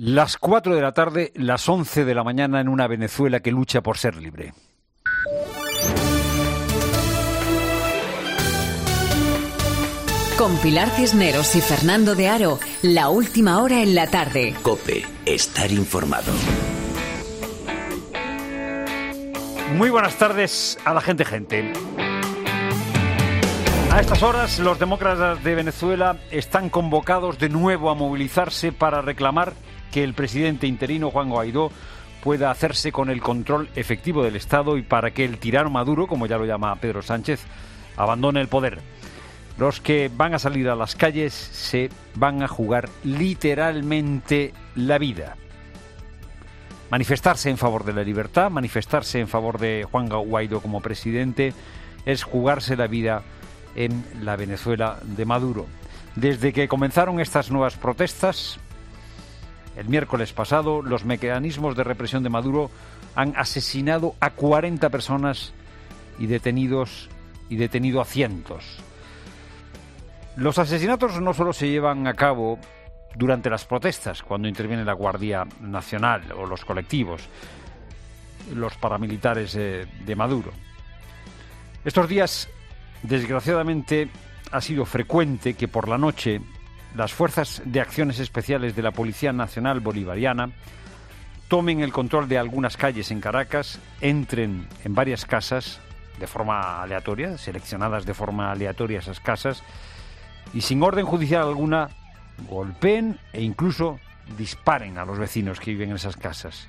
Las 4 de la tarde, las 11 de la mañana en una Venezuela que lucha por ser libre. Con Pilar Cisneros y Fernando de Aro, la última hora en la tarde. COPE, estar informado. Muy buenas tardes a la gente. A estas horas, los demócratas de Venezuela están convocados de nuevo a movilizarse para reclamar que el presidente interino Juan Guaidó pueda hacerse con el control efectivo del Estado y para que el tirano Maduro, como ya lo llama Pedro Sánchez, abandone el poder. Los que van a salir a las calles se van a jugar literalmente la vida. Manifestarse en favor de la libertad, manifestarse en favor de Juan Guaidó como presidente, es jugarse la vida en la Venezuela de Maduro. Desde que comenzaron estas nuevas protestas, el miércoles pasado, los mecanismos de represión de Maduro han asesinado a 40 personas y detenido a cientos. Los asesinatos no solo se llevan a cabo durante las protestas, cuando interviene la Guardia Nacional o los colectivos, los paramilitares de Maduro. Estos días, desgraciadamente, ha sido frecuente que por la noche las fuerzas de acciones especiales de la Policía Nacional Bolivariana tomen el control de algunas calles en Caracas, entren en varias casas de forma aleatoria, seleccionadas de forma aleatoria esas casas, y sin orden judicial alguna golpeen e incluso disparen a los vecinos que viven en esas casas.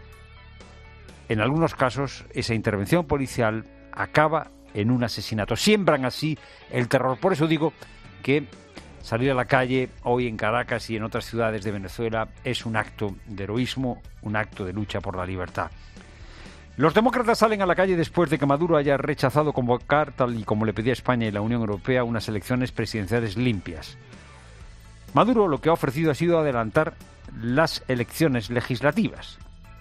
En algunos casos, esa intervención policial acaba en un asesinato. Siembran así el terror. Por eso digo que salir a la calle hoy en Caracas y en otras ciudades de Venezuela es un acto de heroísmo, un acto de lucha por la libertad. Los demócratas salen a la calle después de que Maduro haya rechazado convocar, tal y como le pedía España y la Unión Europea, unas elecciones presidenciales limpias. Maduro lo que ha ofrecido ha sido adelantar las elecciones legislativas.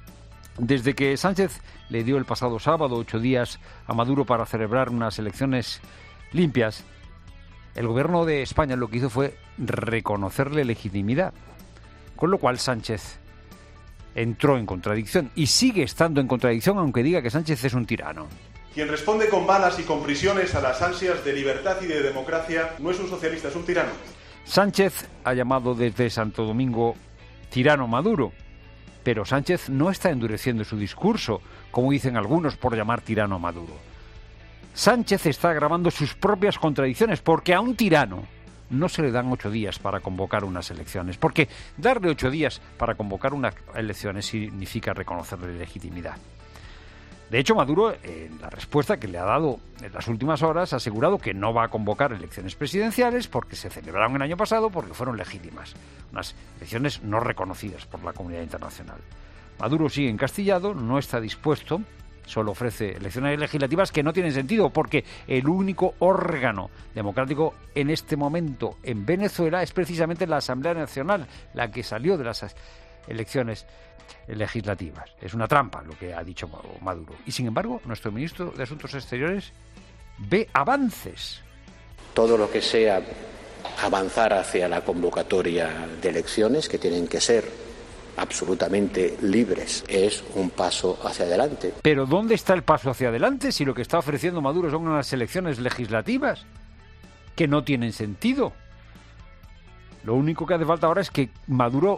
Desde que Sánchez le dio el pasado sábado 8 días a Maduro para celebrar unas elecciones limpias, el gobierno de España lo que hizo fue reconocerle legitimidad, con lo cual Sánchez entró en contradicción y sigue estando en contradicción, aunque diga que Sánchez es un tirano. Quien responde con balas y con prisiones a las ansias de libertad y de democracia no es un socialista, es un tirano. Sánchez ha llamado desde Santo Domingo tirano Maduro, pero Sánchez no está endureciendo su discurso, como dicen algunos, por llamar tirano a Maduro. Sánchez está agravando sus propias contradicciones, porque a un tirano no se le dan 8 días para convocar unas elecciones, porque darle 8 días para convocar unas elecciones significa reconocerle legitimidad. De hecho, Maduro, en la respuesta que le ha dado en las últimas horas, ha asegurado que no va a convocar elecciones presidenciales porque se celebraron el año pasado porque fueron legítimas, unas elecciones no reconocidas por la comunidad internacional. Maduro sigue encastillado, no está dispuesto, solo ofrece elecciones legislativas que no tienen sentido porque el único órgano democrático en este momento en Venezuela es precisamente la Asamblea Nacional, la que salió de las elecciones legislativas. Es una trampa lo que ha dicho Maduro. Y sin embargo, nuestro ministro de Asuntos Exteriores ve avances. Todo lo que sea avanzar hacia la convocatoria de elecciones, que tienen que ser absolutamente libres, es un paso hacia adelante. Pero ¿dónde está el paso hacia adelante si lo que está ofreciendo Maduro son unas elecciones legislativas que no tienen sentido? Lo único que hace falta ahora es que Maduro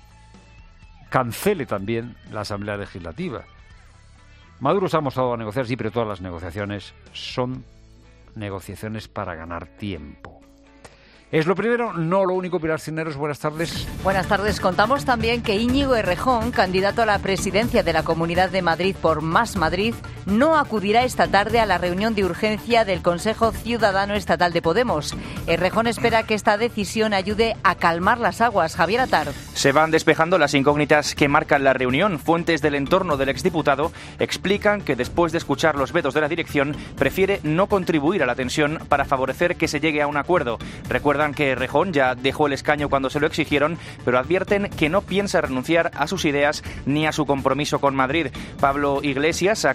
cancele también la Asamblea Legislativa. Maduro se ha mostrado a negociar, sí, pero todas las negociaciones son negociaciones para ganar tiempo. Es lo primero, no lo único. Pilar Cisneros, buenas tardes. Buenas tardes. Contamos también que Íñigo Errejón, candidato a la presidencia de la Comunidad de Madrid por Más Madrid, no acudirá esta tarde a la reunión de urgencia del Consejo Ciudadano Estatal de Podemos. Errejón espera que esta decisión ayude a calmar las aguas. Javier Atar. Se van despejando las incógnitas que marcan la reunión. Fuentes del entorno del exdiputado explican que después de escuchar los vetos de la dirección, prefiere no contribuir a la tensión para favorecer que se llegue a un acuerdo. Recuerdan que Errejón ya dejó el escaño cuando se lo exigieron, pero advierten que no piensa renunciar a sus ideas ni a su compromiso con Madrid. Pablo Iglesias acaba de anunciar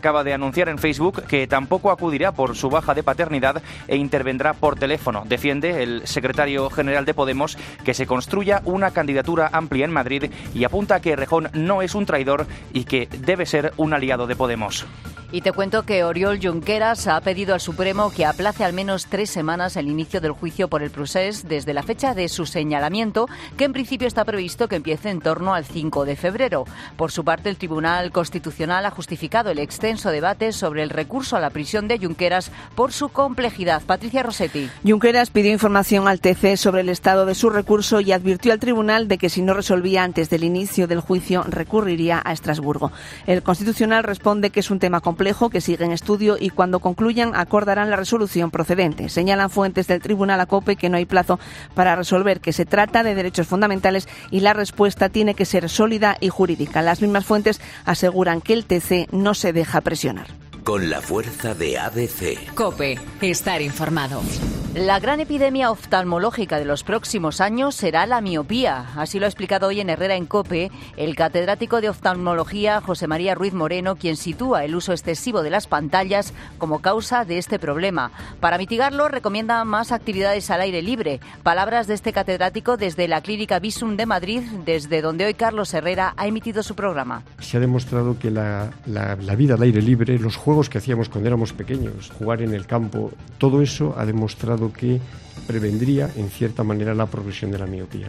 anunciar en Facebook que tampoco acudirá por su baja de paternidad e intervendrá por teléfono. Defiende el secretario general de Podemos que se construya una candidatura amplia en Madrid y apunta a que Errejón no es un traidor y que debe ser un aliado de Podemos. Y te cuento que Oriol Junqueras ha pedido al Supremo que aplace al menos 3 semanas el inicio del juicio por el procés desde la fecha de su señalamiento, que en principio está previsto que empiece en torno al 5 de febrero. Por su parte, el Tribunal Constitucional ha justificado el extenso debate sobre el recurso a la prisión de Junqueras por su complejidad. Patricia Rossetti. Junqueras pidió información al TC sobre el estado de su recurso y advirtió al tribunal de que si no resolvía antes del inicio del juicio recurriría a Estrasburgo. El Constitucional responde que es un tema complejo que sigue en estudio y cuando concluyan acordarán la resolución procedente. Señalan fuentes del tribunal a COPE que no hay plazo para resolver, que se trata de derechos fundamentales y la respuesta tiene que ser sólida y jurídica. Las mismas fuentes aseguran que el TC no se deja presionar. Con la fuerza de ABC. COPE, estar informado. La gran epidemia oftalmológica de los próximos años será la miopía. Así lo ha explicado hoy en Herrera en COPE el catedrático de oftalmología José María Ruiz Moreno, quien sitúa el uso excesivo de las pantallas como causa de este problema. Para mitigarlo, recomienda más actividades al aire libre. Palabras de este catedrático desde la Clínica Visum de Madrid, desde donde hoy Carlos Herrera ha emitido su programa. Se ha demostrado que la vida al aire libre, los juegos que hacíamos cuando éramos pequeños, jugar en el campo, todo eso ha demostrado que prevendría en cierta manera la progresión de la miopía.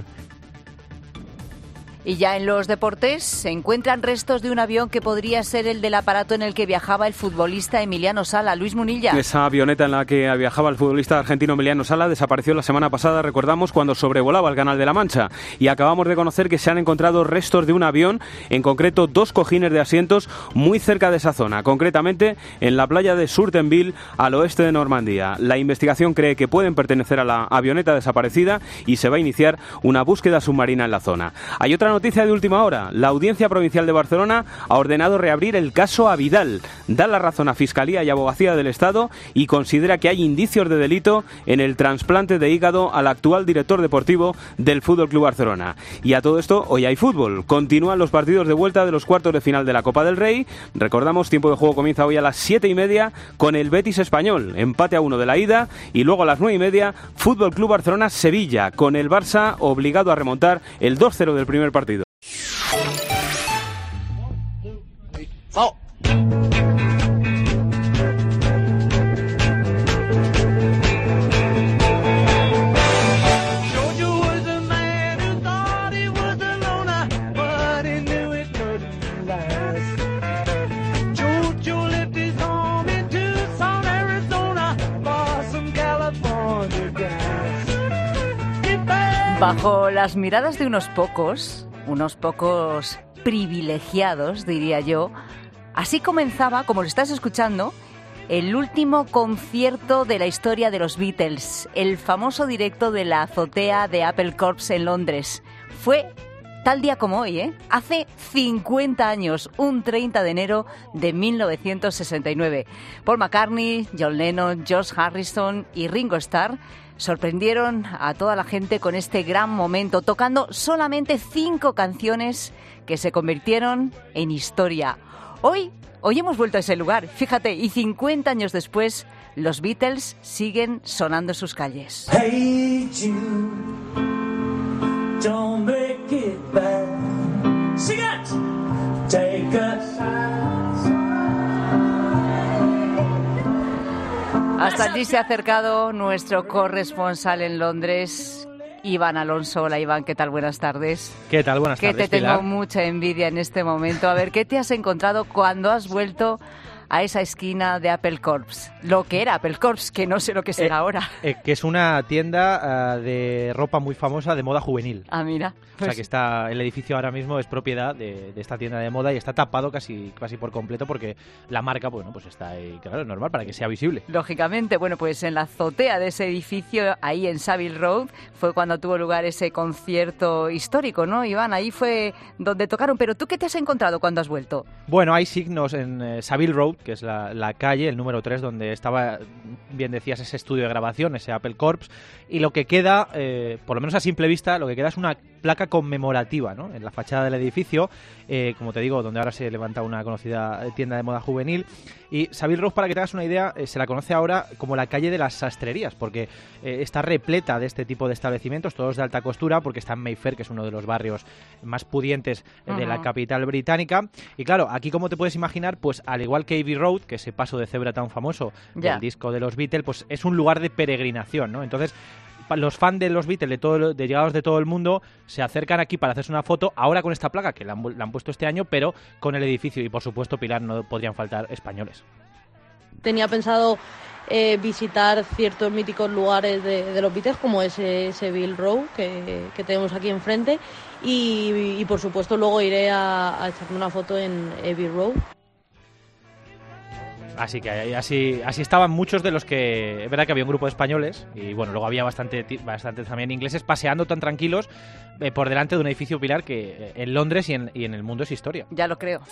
Y ya en los deportes se encuentran restos de un avión que podría ser el del aparato en el que viajaba el futbolista Emiliano Sala. Luis Munilla. Esa avioneta en la que viajaba el futbolista argentino Emiliano Sala desapareció la semana pasada, recordamos, cuando sobrevolaba el Canal de la Mancha. Y acabamos de conocer que se han encontrado restos de un avión, en concreto 2 cojines de asientos, muy cerca de esa zona, concretamente en la playa de Surtenville, al oeste de Normandía. La investigación cree que pueden pertenecer a la avioneta desaparecida y se va a iniciar una búsqueda submarina en la zona. Hay otra noticia de última hora. La Audiencia Provincial de Barcelona ha ordenado reabrir el caso a Vidal. Da la razón a Fiscalía y Abogacía del Estado y considera que hay indicios de delito en el trasplante de hígado al actual director deportivo del Fútbol Club Barcelona. Y a todo esto, hoy hay fútbol. Continúan los partidos de vuelta de los cuartos de final de la Copa del Rey. Recordamos, tiempo de juego comienza hoy a las 7:30 con el Betis Español. Empate a 1 de la ida. Y luego a las 9:30, Fútbol Club Barcelona Sevilla, con el Barça obligado a remontar el 2-0 del primer partido. Bajo las miradas de unos pocos privilegiados, diría yo, así comenzaba, como lo estás escuchando, el último concierto de la historia de los Beatles, el famoso directo de la azotea de Apple Corps en Londres. Fue tal día como hoy, hace 50 años, un 30 de enero de 1969. Paul McCartney, John Lennon, George Harrison y Ringo Starr sorprendieron a toda la gente con este gran momento, tocando solamente 5 canciones que se convirtieron en historia. Hoy hemos vuelto a ese lugar, fíjate, y 50 años después, los Beatles siguen sonando en sus calles. Hey Jude, don't make it bad. Sing it! Take us. Hasta allí se ha acercado nuestro corresponsal en Londres, Iván Alonso. Hola Iván, ¿qué tal? Buenas tardes. ¿Qué tal? Buenas tardes, Que te tengo mucha envidia en este momento. A ver, ¿qué te has encontrado cuando has vuelto a esa esquina de Apple Corps? Lo que era Apple Corps, que no sé lo que será ahora. Que es una tienda de ropa muy famosa de moda juvenil. Ah, mira. Pues... O sea, que está el edificio ahora mismo es propiedad de esta tienda de moda y está tapado casi por completo porque la marca, bueno, pues está ahí, claro, es normal para que sea visible. Lógicamente, bueno, pues en la azotea de ese edificio, ahí en Savile Road, fue cuando tuvo lugar ese concierto histórico, ¿no, Iván? Ahí fue donde tocaron. Pero ¿tú qué te has encontrado cuando has vuelto? Bueno, hay signos en Savile Road, que es la calle, el número 3, donde estaba, bien decías, ese estudio de grabación, ese Apple Corps, y lo que queda, por lo menos a simple vista, lo que queda es una placa conmemorativa, ¿no?, en la fachada del edificio, como te digo, donde ahora se levanta una conocida tienda de moda juvenil. Y Savile Row, para que te hagas una idea, se la conoce ahora como la calle de las sastrerías, porque está repleta de este tipo de establecimientos, todos de alta costura, porque está en Mayfair, que es uno de los barrios más pudientes de la capital británica. Y claro, aquí, como te puedes imaginar, pues al igual que Abbey Road, que ese paso de cebra tan famoso del disco de los Beatles, pues es un lugar de peregrinación, ¿no? Entonces, los fans de los Beatles, de llegados de todo el mundo, se acercan aquí para hacerse una foto, ahora con esta placa, que la han puesto este año, pero con el edificio. Y por supuesto, Pilar, no podrían faltar españoles. Tenía pensado visitar ciertos míticos lugares de los Beatles, como ese Savile Row que tenemos aquí enfrente, y por supuesto luego iré a echarme una foto en Abbey Road. Así que así estaban muchos de los que... Es verdad que había un grupo de españoles y bueno, luego había bastante también ingleses paseando tan tranquilos por delante de un edificio, Pilar, que en Londres y en el mundo es historia. Ya lo creo.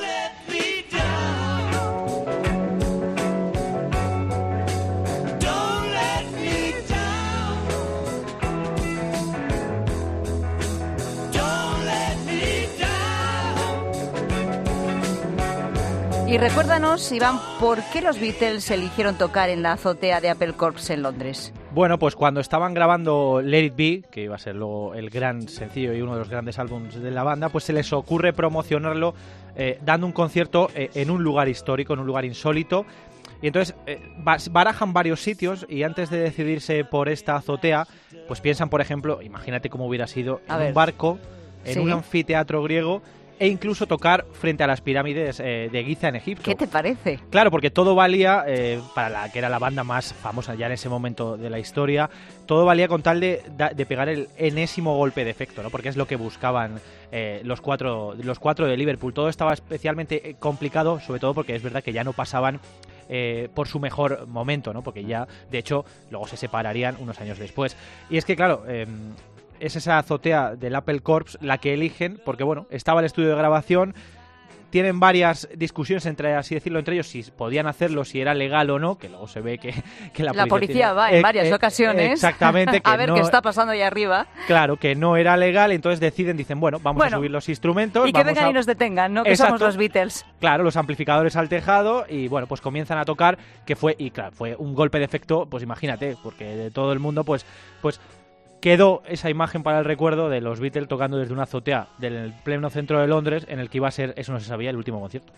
Y recuérdanos, Iván, ¿por qué los Beatles eligieron tocar en la azotea de Apple Corps en Londres? Bueno, pues cuando estaban grabando Let It Be, que iba a ser luego el gran sencillo y uno de los grandes álbumes de la banda, pues se les ocurre promocionarlo dando un concierto en un lugar histórico, en un lugar insólito. Y entonces barajan varios sitios y antes de decidirse por esta azotea, pues piensan, por ejemplo, imagínate cómo hubiera sido en un barco, en un anfiteatro griego, e incluso tocar frente a las pirámides de Giza en Egipto. ¿Qué te parece? Claro, porque todo valía, para la que era la banda más famosa ya en ese momento de la historia, todo valía con tal de pegar el enésimo golpe de efecto, ¿no? Porque es lo que buscaban los cuatro de Liverpool. Todo estaba especialmente complicado, sobre todo porque es verdad que ya no pasaban por su mejor momento, ¿no? Porque ya, de hecho, luego se separarían unos años después. Y es que, claro... es esa azotea del Apple Corps la que eligen, porque bueno, estaba el estudio de grabación, tienen varias discusiones entre ellos si podían hacerlo, si era legal o no, que luego se ve que la policía va en varias ocasiones exactamente, a ver qué está pasando ahí arriba. Claro, que no era legal, entonces dicen, vamos a subir los instrumentos. Y que vengan y nos detengan, ¿no? Que somos los Beatles. Claro, los amplificadores al tejado y bueno, pues comienzan a tocar, fue un golpe de efecto, pues imagínate, porque de todo el mundo, pues quedó esa imagen para el recuerdo de los Beatles tocando desde una azotea del pleno centro de Londres, en el que iba a ser, eso no se sabía, el último concierto.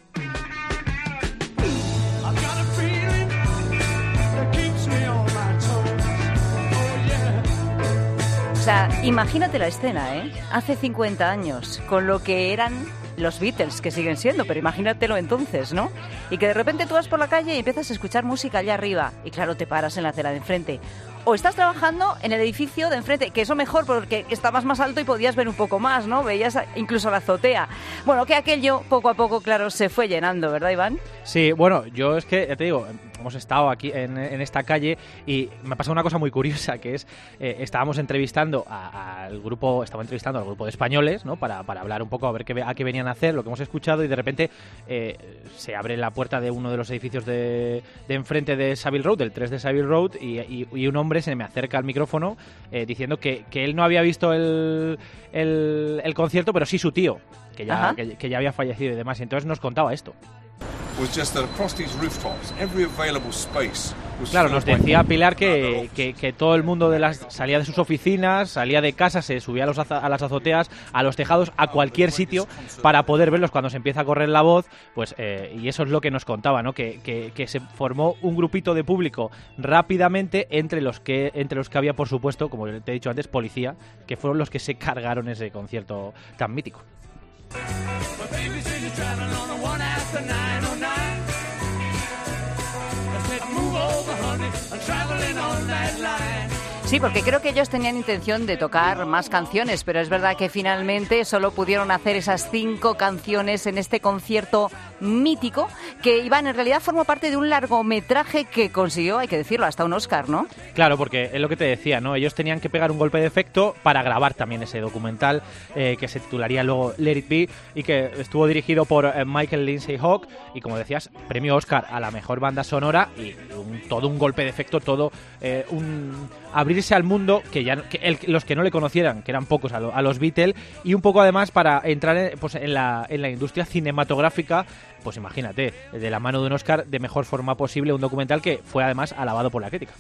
O sea, imagínate la escena, hace 50 años, con lo que eran los Beatles, que siguen siendo, pero imagínatelo entonces, ¿no? Y que de repente tú vas por la calle y empiezas a escuchar música allá arriba, y claro, te paras en la acera de enfrente. O estás trabajando en el edificio de enfrente, que eso mejor porque estabas más alto y podías ver un poco más, ¿no? Veías incluso la azotea. Bueno, que aquello poco a poco, claro, se fue llenando, ¿verdad, Iván? Sí, bueno, yo es que, ya te digo, hemos estado aquí en esta calle y me ha pasado una cosa muy curiosa, que es, estábamos entrevistando al grupo de españoles, ¿no? Para hablar un poco, a ver a qué venían a hacer, lo que hemos escuchado, y de repente se abre la puerta de uno de los edificios de enfrente de Savile Row, del 3 de Savile Row, y un hombre se me acerca al micrófono diciendo que él no había visto el concierto, pero sí su tío, que ya había fallecido y demás, y entonces nos contaba esto. Claro, nos decía Pilar que todo el mundo salía de sus oficinas, salía de casa, se subía a las azoteas, a los tejados, a cualquier sitio para poder verlos cuando se empieza a correr la voz, pues y eso es lo que nos contaba, ¿no? Que se formó un grupito de público rápidamente entre los que había, por supuesto, como te he dicho antes, policía, que fueron los que se cargaron ese concierto tan mítico. Sí, porque creo que ellos tenían intención de tocar más canciones, pero es verdad que finalmente solo pudieron hacer esas 5 canciones en este concierto mítico, que Iván en realidad formó parte de un largometraje que consiguió, hay que decirlo, hasta un Oscar, ¿no? Claro, porque es lo que te decía, ¿no? Ellos tenían que pegar un golpe de efecto para grabar también ese documental que se titularía luego Let It Be y que estuvo dirigido por Michael Lindsay Hogg y, como decías, premio Oscar a la mejor banda sonora y todo un golpe de efecto, todo un abrirse abrirse al mundo, los que no le conocieran, que eran pocos, a los Beatles, y un poco además para entrar en la industria cinematográfica, pues imagínate, de la mano de un Oscar de mejor forma posible, un documental que fue además alabado por la crítica.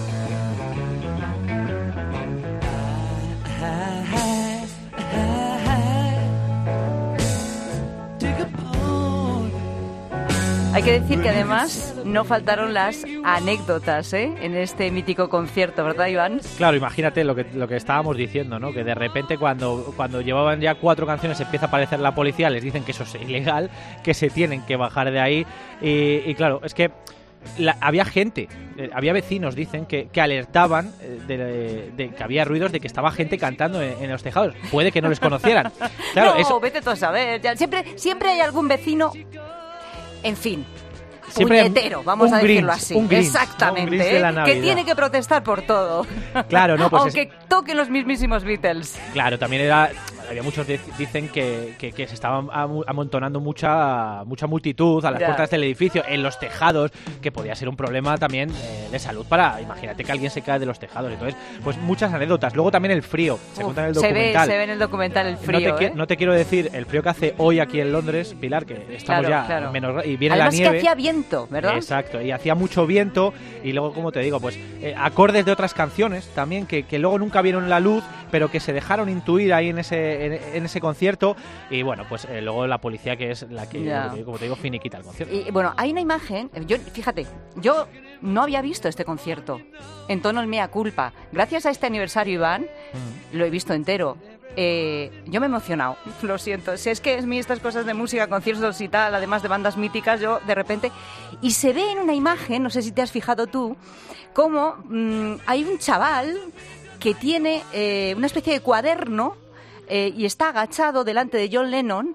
Hay que decir que además no faltaron las anécdotas en este mítico concierto, ¿verdad, Iván? Claro, imagínate lo que estábamos diciendo, ¿no? Que de repente cuando llevaban ya 4 canciones empieza a aparecer la policía, les dicen que eso es ilegal, que se tienen que bajar de ahí y claro, es que había gente, había vecinos, dicen, que alertaban de que había ruidos de que estaba gente cantando en los tejados. Puede que no les conocieran. Claro, no, vete tú a saber. Siempre hay algún vecino... En fin, siempre puñetero, vamos a decirlo así. Un Grinch, exactamente, que tiene que protestar por todo. Claro, no, pues aunque toquen los mismísimos Beatles. Claro, también había muchos dicen que se estaban amontonando mucha multitud a las puertas del edificio, en los tejados, que podía ser un problema también de salud imagínate que alguien se cae de los tejados. Entonces, pues muchas anécdotas. Luego también el frío, se cuenta en el documental. Se ve en el documental el frío. No te quiero decir el frío que hace hoy aquí en Londres, Pilar, que estamos menos, y viene además la nieve. Que hacía viento, ¿verdad? Exacto, y hacía mucho viento, y luego, como te digo, pues acordes de otras canciones también que luego nunca vieron la luz, pero que se dejaron intuir ahí en ese concierto, y bueno, pues luego la policía, que es la que, como te digo, finiquita el concierto. Y bueno, hay una imagen, fíjate, yo no había visto este concierto en tono el mea culpa. Gracias a este aniversario, Iván, lo he visto entero. Yo me he emocionado, lo siento. Si es que es estas cosas de música, conciertos y tal, además de bandas míticas, yo de repente... Y se ve en una imagen, no sé si te has fijado tú, como hay un chaval que tiene una especie de cuaderno y está agachado delante de John Lennon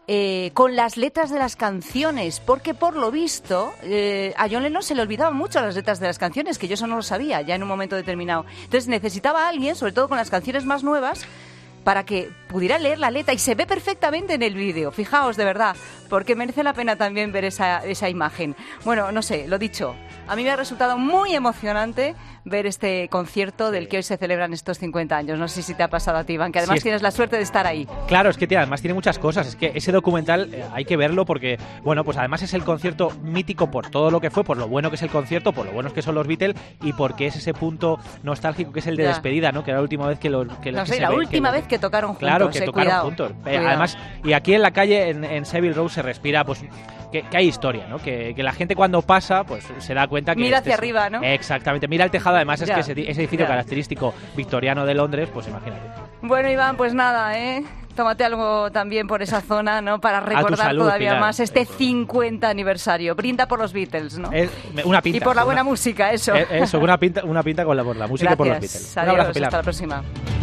con las letras de las canciones, porque por lo visto a John Lennon se le olvidaban mucho las letras de las canciones, que yo eso no lo sabía ya en un momento determinado. Entonces necesitaba a alguien, sobre todo con las canciones más nuevas, para que pudiera leer la letra, y se ve perfectamente en el vídeo. Fijaos, de verdad, porque merece la pena también ver esa imagen. Bueno, no sé, lo dicho, a mí me ha resultado muy emocionante ver este concierto del que hoy se celebran estos 50 años. No sé si te ha pasado a ti, Iván, que además tienes la suerte de estar ahí. Claro, es que además tiene muchas cosas. Es que ese documental hay que verlo porque, bueno, pues además es el concierto mítico por todo lo que fue, por lo bueno que es el concierto, por lo buenos que son los Beatles y porque es ese punto nostálgico que es el de despedida, ¿no? Que era la última vez que la última vez que tocaron juntos. Claro, que tocaron juntos. Además, y aquí en la calle, en Savile Row, se respira, pues... Que hay historia, ¿no? Que la gente cuando pasa, pues se da cuenta que... Mira hacia arriba, ¿no? Exactamente, mira el tejado, además es que ese edificio característico victoriano de Londres, pues imagínate. Bueno, Iván, pues nada, tómate algo también por esa zona, ¿no? Para recordar salud, todavía Pilar, más este 50 aniversario. Brinda por los Beatles, ¿no? Una pinta. Y por la buena música, eso. Eso, una pinta por la música. Gracias. Y por los Beatles. Adiós, un abrazo, Pilar. Hasta la próxima.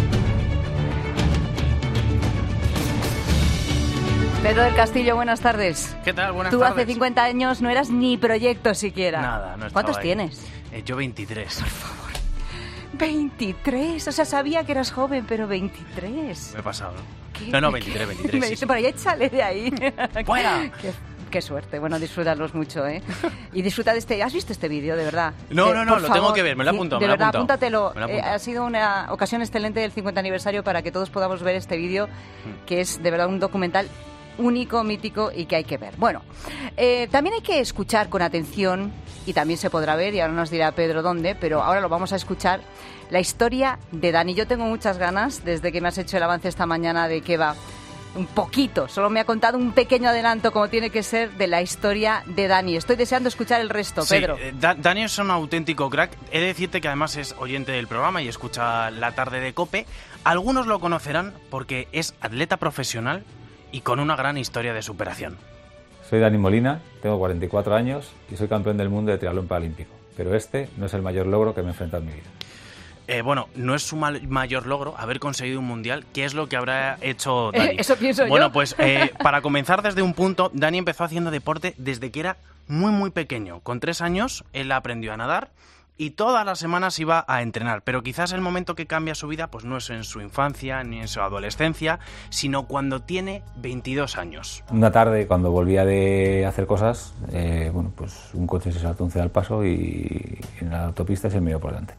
Pedro del Castillo, buenas tardes. ¿Qué tal? Buenas tardes. Tú hace 50 años no eras ni proyecto siquiera. Nada, no estaba. ¿Cuántos ahí. Tienes? Yo 23. Por favor. 23, o sea, sabía que eras joven, pero 23. Me he pasado, ¿no? No, 23. Me dice, por ahí, échale de ahí. ¡Fuera! Qué suerte. Bueno, disfrutarlos mucho, ¿eh? Y disfruta de este... ¿Has visto este vídeo, de verdad? No, lo tengo que ver, me lo he apuntado. De verdad, apúntatelo. Ha sido una ocasión excelente del 50 aniversario para que todos podamos ver este vídeo, que es de verdad un documental único, mítico y que hay que ver. Bueno, también hay que escuchar con atención, y también se podrá ver, y ahora nos dirá Pedro dónde, pero ahora lo vamos a escuchar, la historia de Dani. Yo tengo muchas ganas, desde que me has hecho el avance esta mañana de que va un poquito, solo me ha contado un pequeño adelanto, como tiene que ser, de la historia de Dani. Estoy deseando escuchar el resto, Pedro. Dani es un auténtico crack. He de decirte que además es oyente del programa y escucha La Tarde de COPE. Algunos lo conocerán porque es atleta profesional y con una gran historia de superación. Soy Dani Molina, tengo 44 años y soy campeón del mundo de triatlón paralímpico. Pero este no es el mayor logro que me he enfrentado en mi vida. Bueno, no es su mayor logro haber conseguido un mundial. ¿Qué es lo que habrá hecho Dani? Eso pienso yo. Bueno, pues para comenzar desde un punto, Dani empezó haciendo deporte desde que era muy, muy pequeño. Con 3 años, él aprendió a nadar y todas las semanas iba a entrenar. Pero quizás el momento que cambia su vida pues no es en su infancia ni en su adolescencia, sino cuando tiene 22 años. Una tarde, cuando volvía de hacer cosas, pues un coche se saltó un cedal al paso y en la autopista se me dio por delante.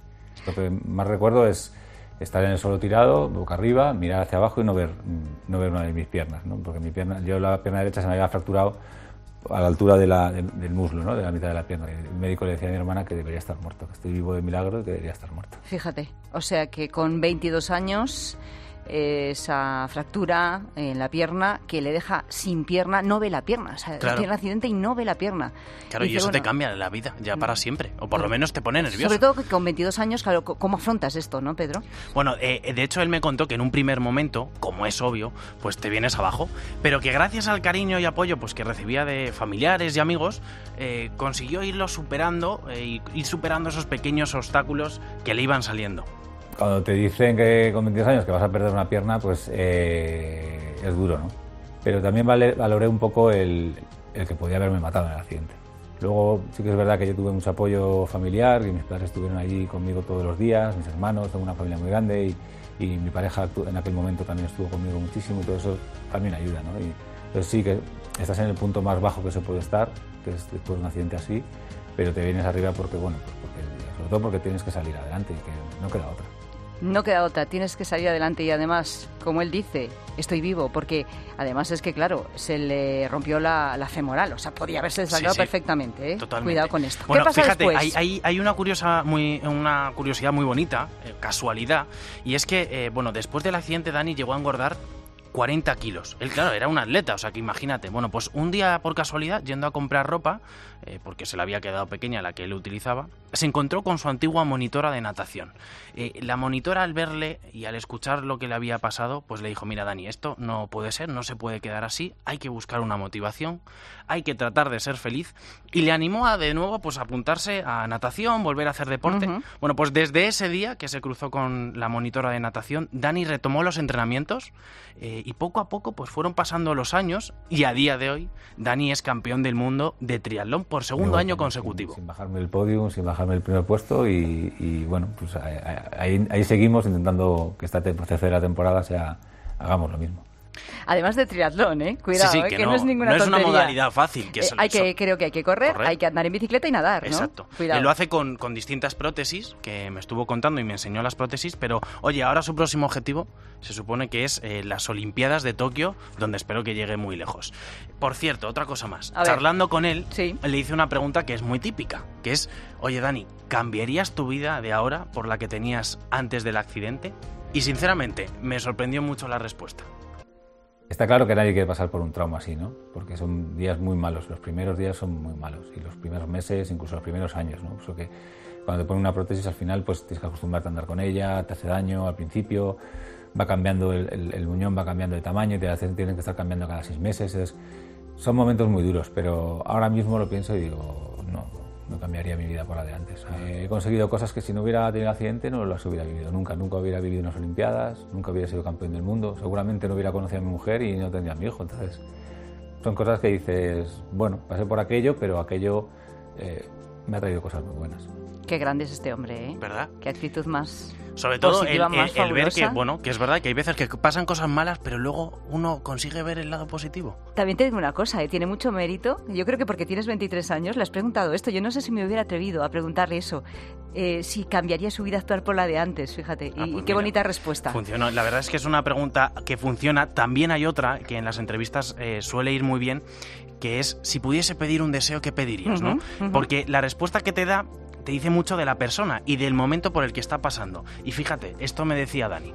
Lo que más recuerdo es estar en el suelo tirado, boca arriba, mirar hacia abajo y no ver una de mis piernas, ¿no? Porque la pierna derecha se me había fracturado a la altura del muslo, ¿no? De la mitad de la pierna. El médico le decía a mi hermana que debería estar muerto, que estoy vivo de milagro y que debería estar muerto. Fíjate, o sea que con 22 años... esa fractura en la pierna que le deja sin pierna, no ve la pierna, o sea, claro. tiene un accidente y no ve la pierna. Claro, y eso te cambia la vida, ya para siempre, o por lo menos te pone nervioso. Sobre todo que con 22 años, claro, ¿cómo afrontas esto, no, Pedro? Bueno, de hecho él me contó que en un primer momento, como es obvio, pues te vienes abajo, pero que gracias al cariño y apoyo pues que recibía de familiares y amigos, consiguió irlo superando, ir superando esos pequeños obstáculos que le iban saliendo. Cuando te dicen que con 22 años que vas a perder una pierna, pues es duro, ¿no? Pero también valoré un poco el que podía haberme matado en el accidente. Luego sí que es verdad que yo tuve mucho apoyo familiar y mis padres estuvieron allí conmigo todos los días, mis hermanos, tengo una familia muy grande y mi pareja en aquel momento también estuvo conmigo muchísimo y todo eso también ayuda, ¿no? Y entonces sí que estás en el punto más bajo que se puede estar, que es después de un accidente así, pero te vienes arriba porque, bueno, sobre todo porque tienes que salir adelante y que no queda otra. No queda otra, tienes que salir adelante y además, como él dice, estoy vivo, porque además es que, claro, se le rompió la femoral, o sea, podía haberse desgarrado perfectamente, ¿eh? Totalmente. Cuidado con esto. Bueno, ¿Qué pasa fíjate, después? hay una curiosidad muy bonita, casualidad, y es que, después del accidente Dani llegó a engordar 40 kilos. Él, claro, era un atleta, o sea que imagínate. Bueno, pues un día, por casualidad, yendo a comprar ropa, porque se le había quedado pequeña la que él utilizaba, se encontró con su antigua monitora de natación. La monitora, al verle y al escuchar lo que le había pasado, pues le dijo, mira, Dani, esto no puede ser, no se puede quedar así, hay que buscar una motivación, hay que tratar de ser feliz, y le animó a, de nuevo, pues apuntarse a natación, volver a hacer deporte. Uh-huh. Bueno, pues desde ese día que se cruzó con la monitora de natación, Dani retomó los entrenamientos, y poco a poco pues fueron pasando los años y a día de hoy Dani es campeón del mundo de triatlón por segundo año consecutivo. Sin bajarme el podio, sin bajarme el primer puesto y bueno, pues ahí seguimos intentando que esta tercera temporada hagamos lo mismo. Además de triatlón, cuidado, sí, que no es ninguna tontería. No es una modalidad fácil. Creo que hay que correr, hay que andar en bicicleta y nadar, ¿no? Exacto. Cuidado. Él lo hace con distintas prótesis, que me estuvo contando y me enseñó las prótesis, pero oye, ahora su próximo objetivo se supone que es las Olimpiadas de Tokio, donde espero que llegue muy lejos. Por cierto, otra cosa más. Charlando con él, le hice una pregunta que es muy típica, que es, oye Dani, ¿cambiarías tu vida de ahora por la que tenías antes del accidente? Y sinceramente, me sorprendió mucho la respuesta. Está claro que nadie quiere pasar por un trauma así, ¿no? Porque son días muy malos, los primeros días son muy malos y los primeros meses, incluso los primeros años, ¿no? Porque cuando te ponen una prótesis al final pues tienes que acostumbrarte a andar con ella, te hace daño al principio, va cambiando el muñón, va cambiando de tamaño, tienen que estar cambiando cada 6 meses, entonces, son momentos muy duros, pero ahora mismo lo pienso y digo, no cambiaría mi vida por la de antes. He conseguido cosas que si no hubiera tenido accidente no las hubiera vivido nunca hubiera vivido unas Olimpiadas, nunca hubiera sido campeón del mundo, seguramente no hubiera conocido a mi mujer y no tendría a mi hijo. Entonces son cosas que dices, bueno, pasé por aquello, pero aquello me ha traído cosas muy buenas. Qué grande es este hombre, ¿eh? ¿Verdad? Qué actitud más sobre todo positiva, el ver que es verdad que hay veces que pasan cosas malas, pero luego uno consigue ver el lado positivo. También te digo una cosa, tiene mucho mérito. Yo creo que porque tienes 23 años le has preguntado esto. Yo no sé si me hubiera atrevido a preguntarle eso. Si cambiaría su vida actual por la de antes, fíjate. Y qué bonita respuesta. Funcionó. La verdad es que es una pregunta que funciona. También hay otra que en las entrevistas suele ir muy bien, que es si pudiese pedir un deseo, ¿qué pedirías? ¿No? Porque la respuesta que te da te dice mucho de la persona y del momento por el que está pasando. Y fíjate, esto me decía Dani.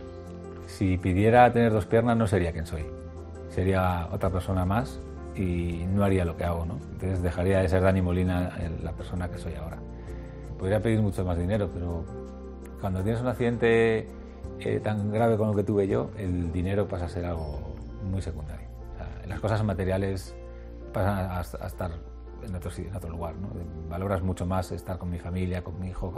Si pidiera tener 2 piernas no sería quien soy. Sería otra persona más y no haría lo que hago, ¿no? Entonces dejaría de ser Dani Molina la persona que soy ahora. Podría pedir mucho más dinero, pero cuando tienes un accidente tan grave como el que tuve yo, el dinero pasa a ser algo muy secundario. O sea, las cosas materiales pasan a estar en otro lugar, ¿no? Valoras mucho más estar con mi familia, con mi hijo.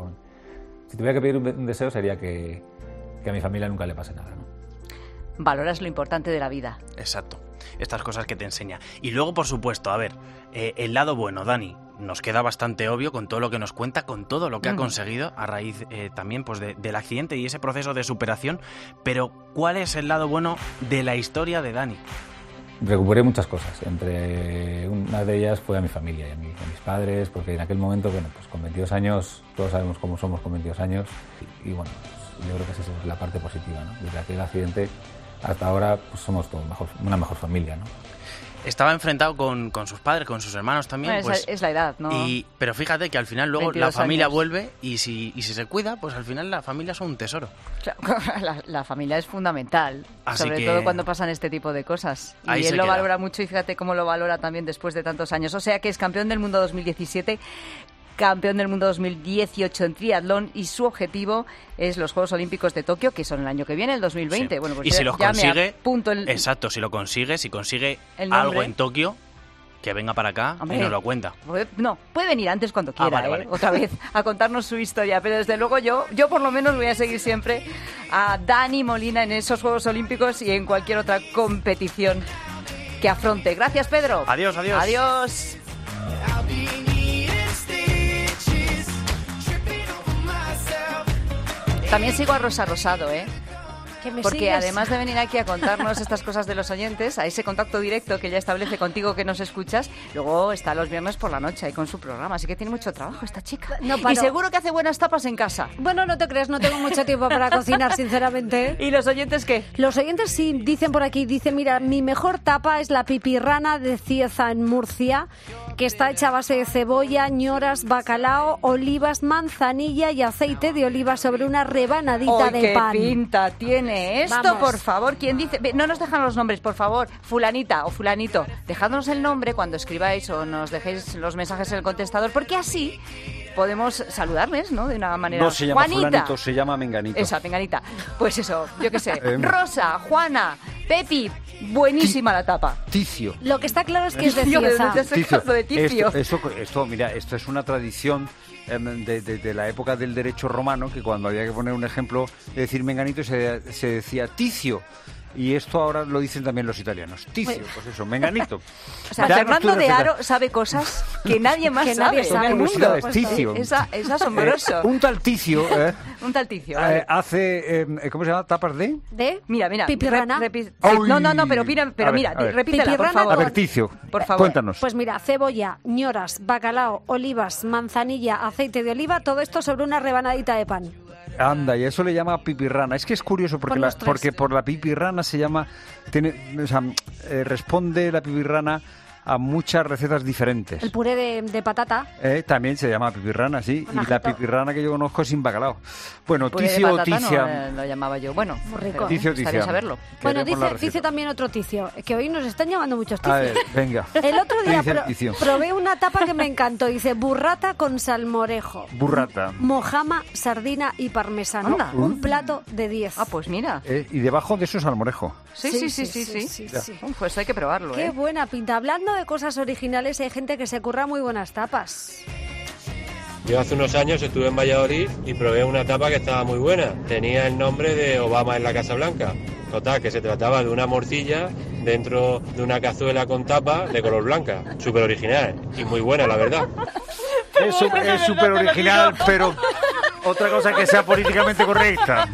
Si tuviera que pedir un deseo sería que a mi familia nunca le pase nada, ¿no? Valoras lo importante de la vida. Exacto, estas cosas que te enseña. Y luego, por supuesto, a ver, el lado bueno, Dani, nos queda bastante obvio con todo lo que nos cuenta, con todo lo que ha conseguido a raíz también pues del accidente y ese proceso de superación. Pero, ¿cuál es el lado bueno de la historia de Dani? recuperé muchas cosas. Entre una de ellas fue a mi familia y a mis padres, porque en aquel momento, bueno, pues con 22 años, todos sabemos cómo somos con 22 años, y bueno, pues yo creo que esa es la parte positiva, ¿no? Desde aquel accidente hasta ahora, pues somos todos una mejor familia, ¿no? Estaba enfrentado con sus padres, con sus hermanos también. Bueno, pues, es la edad, ¿no? Pero fíjate que al final luego la familia vuelve y si se cuida, pues al final la familia es un tesoro. Claro, la familia es fundamental, Así sobre que... todo cuando pasan este tipo de cosas. Ahí y él lo queda. valora mucho y fíjate cómo lo valora también después de tantos años. O sea que es campeón del mundo 2017, campeón del mundo 2018 en triatlón y su objetivo es los Juegos Olímpicos de Tokio, que son el año que viene, el 2020. Sí. Bueno, pues y si los ya consigue, exacto, si consigue el algo nombre. En Tokio, que venga para acá. Hombre, y nos lo cuenta. No, puede venir antes cuando quiera, vale. otra vez, a contarnos su historia. Pero desde luego yo por lo menos voy a seguir siempre a Dani Molina en esos Juegos Olímpicos y en cualquier otra competición que afronte. Gracias, Pedro. Adiós. Adiós. También sigo a Rosa Rosado, ¿eh? Porque sigues. además de venir aquí a contarnos estas cosas de los oyentes, a ese contacto directo que ella establece contigo que nos escuchas, luego está los viernes por la noche ahí con su programa, así que tiene mucho trabajo esta chica. No y paro. seguro que hace buenas tapas en casa. Bueno, no te creas, no tengo mucho tiempo para cocinar, sinceramente. ¿Y los oyentes qué? Los oyentes sí dicen por aquí, mira, mi mejor tapa es la pipirrana de Cieza en Murcia, que está hecha a base de cebolla, ñoras, bacalao, olivas, manzanilla y aceite de oliva sobre una rebanadita ¡Ay, de qué pan. pinta tiene esto, Vamos. por favor! ¿Quién dice? No nos dejan los nombres, por favor. Fulanita o fulanito. Dejadnos el nombre cuando escribáis o nos dejéis los mensajes en el contestador, porque así podemos saludarles, ¿no? De una manera... No se llama Juanita. fulanito, se llama menganito. Esa, menganita. Pues eso, yo qué sé. Rosa, Juana, Pepi, buenísima la tapa. Ticio. Lo que está claro es que es de Tío, ¿de Cieza. dónde has sacado lo de Ticio? Esto, mira, esto es una tradición de la época del derecho romano, que cuando había que poner un ejemplo de decir menganito se decía Ticio. Y esto ahora lo dicen también los italianos. Ticio, pues eso, menganito. O sea, Danos Fernando tu de receta. Aro sabe cosas que nadie más Que sabe, nadie sabe. en el mundo. Es Ticio. Es asombroso. Un tal Ticio Un tal Ticio. Vale. hace, ¿cómo se llama? ¿Tapas de? ¿De? Mira. Pipirrana. No, pero mira, a ver. repítela, por Pipirrana favor. A ver, Ticio, Por favor. cuéntanos. Pues mira, cebolla, ñoras, bacalao, olivas, manzanilla, aceite de oliva, todo esto sobre una rebanadita de pan. Anda, y eso le llama pipirrana. Es que es curioso porque, Por los tres. porque por la pipirrana se llama... responde la pipirrana a muchas recetas diferentes. El puré de patata. También se llama pipirrana, sí. Con Y la ajito. pipirrana que yo conozco es sin bacalao. Bueno, Puré de Ticio o patata Ticia... no, lo llamaba yo. Bueno, Muy rico. pero Ticio, estaría Ticia. saberlo. Bueno, Queremos la dice receta. también otro Ticio, que hoy nos están llamando muchos A Ticios. ver, venga. El otro ¿Qué día dice el Ticio? probé una tapa que me encantó. Dice burrata con salmorejo, Burrata. mojama, sardina y parmesano. Anda. Un plato de 10. Ah, pues mira. Y debajo de eso es almorejo. Sí. Pues hay que probarlo, Qué buena pinta. Hablando de cosas originales, hay gente que se curra muy buenas tapas. Yo hace unos años estuve en Valladolid y probé una tapa que estaba muy buena. Tenía el nombre de Obama en la Casa Blanca. Total, que se trataba de una morcilla dentro de una cazuela con tapa de color blanca. Súper original y muy buena, la verdad. Es súper original, pero otra cosa es que sea políticamente correcta.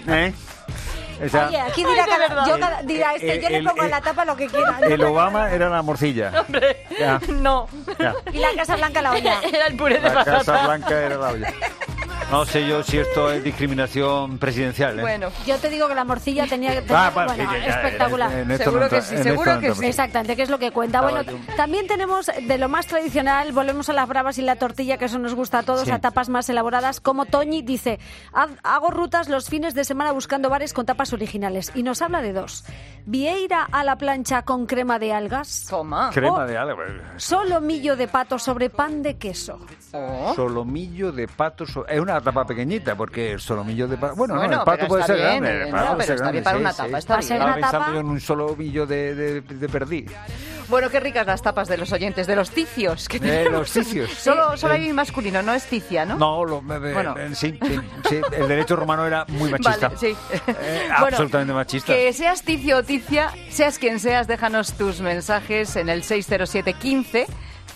O sea, Oye, aquí dirá, dirá yo le pongo en la tapa lo que quiera. el Obama era la morcilla. Hombre, Ya. no. Ya. Y la Casa Blanca la olla. Era el puré de La patata. Casa Blanca era la olla. No sé yo si esto es discriminación presidencial. Bueno, Yo te digo que la morcilla tenía que Ah, tener, bueno, bueno, ya, espectacular. en esto Seguro no que entra- sí, en seguro esto no que entra- sí. Exactamente, que es lo que cuenta. Estaba Bueno, yo- también tenemos de lo más tradicional, volvemos a las bravas y la tortilla, que eso nos gusta a todos, Sí. a tapas más elaboradas, como Toñi dice, hago rutas los fines de semana buscando bares con tapas originales, y nos habla de dos. Vieira a la plancha con crema de algas, toma. Crema Oh. de algo. solomillo de pato sobre pan de queso. Oh. Solomillo de pato. Es una tapa pequeñita porque el solomillo de pato. Bueno, no, Bueno, el pato pero puede está ser bien, grande. el no, pato puede pero ser está bien grande, para sí, una sí. tapa, está Para ser bien. una Estaba tapa. pensando yo en un solomillo de perdí. Bueno, qué ricas las tapas de los oyentes, de los ticios. Que De tenemos. los ticios. Solo hay masculino, no es ticia, ¿no? No, Bueno. sí, el derecho romano era muy machista. Vale, sí. Absolutamente machista. Que seas ticio o ticia, seas quien seas, déjanos tus mensajes en el 607 15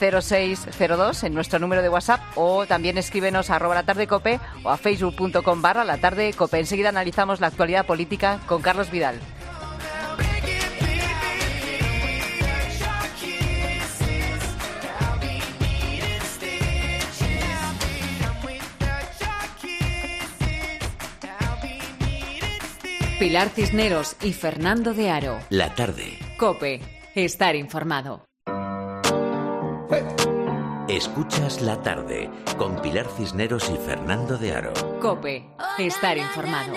0602 en nuestro número de WhatsApp, o también escríbenos a @latardecope o a facebook.com/latardecope. Enseguida analizamos la actualidad política con Carlos Vidal. Pilar Cisneros y Fernando de Aro. La tarde. COPE. Estar informado. Escuchas La tarde con Pilar Cisneros y Fernando de Aro. COPE. Estar informado.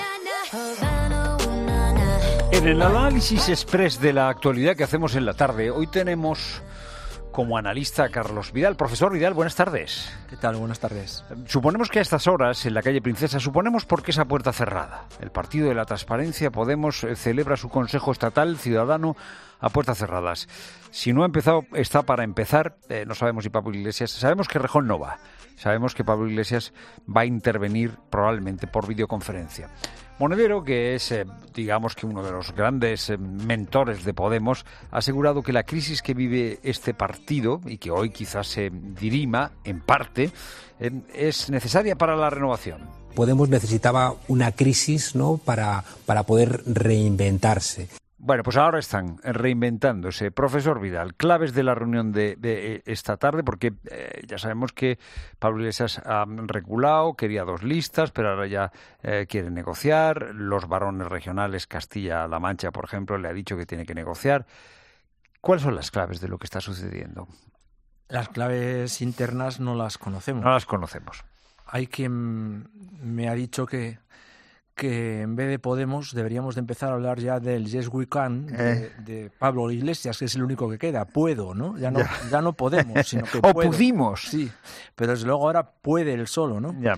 En el análisis express de la actualidad que hacemos en la tarde, hoy tenemos como analista a Carlos Vidal. Profesor Vidal, buenas tardes. ¿Qué tal? Buenas tardes. Suponemos que a estas horas, en la calle Princesa, suponemos porque esa puerta cerrada. El Partido de la Transparencia, Podemos, celebra su Consejo Estatal Ciudadano a puertas cerradas. Si no ha empezado, está para empezar. No sabemos si Pablo Iglesias... Sabemos que Errejón no va. Sabemos que Pablo Iglesias va a intervenir probablemente por videoconferencia. Monedero, que es, digamos que uno de los grandes mentores de Podemos, ha asegurado que la crisis que vive este partido, y que hoy quizás se dirima en parte, es necesaria para la renovación. Podemos necesitaba una crisis, ¿no?, para poder reinventarse. Bueno, pues ahora están reinventándose. Profesor Vidal, claves de la reunión de esta tarde, porque ya sabemos que Pablo Iglesias ha reculado, quería 2 listas, pero ahora ya quiere negociar. Los varones regionales, Castilla-La Mancha, por ejemplo, le ha dicho que tiene que negociar. ¿Cuáles son las claves de lo que está sucediendo? Las claves internas no las conocemos. No las conocemos. Hay quien me ha dicho que en vez de Podemos deberíamos de empezar a hablar ya del Yes We Can de Pablo Iglesias, que es el único que queda. Puedo, ¿no? Ya no podemos, sino que o puedo. Pudimos. Sí, pero desde luego ahora puede él solo, ¿no? Ya.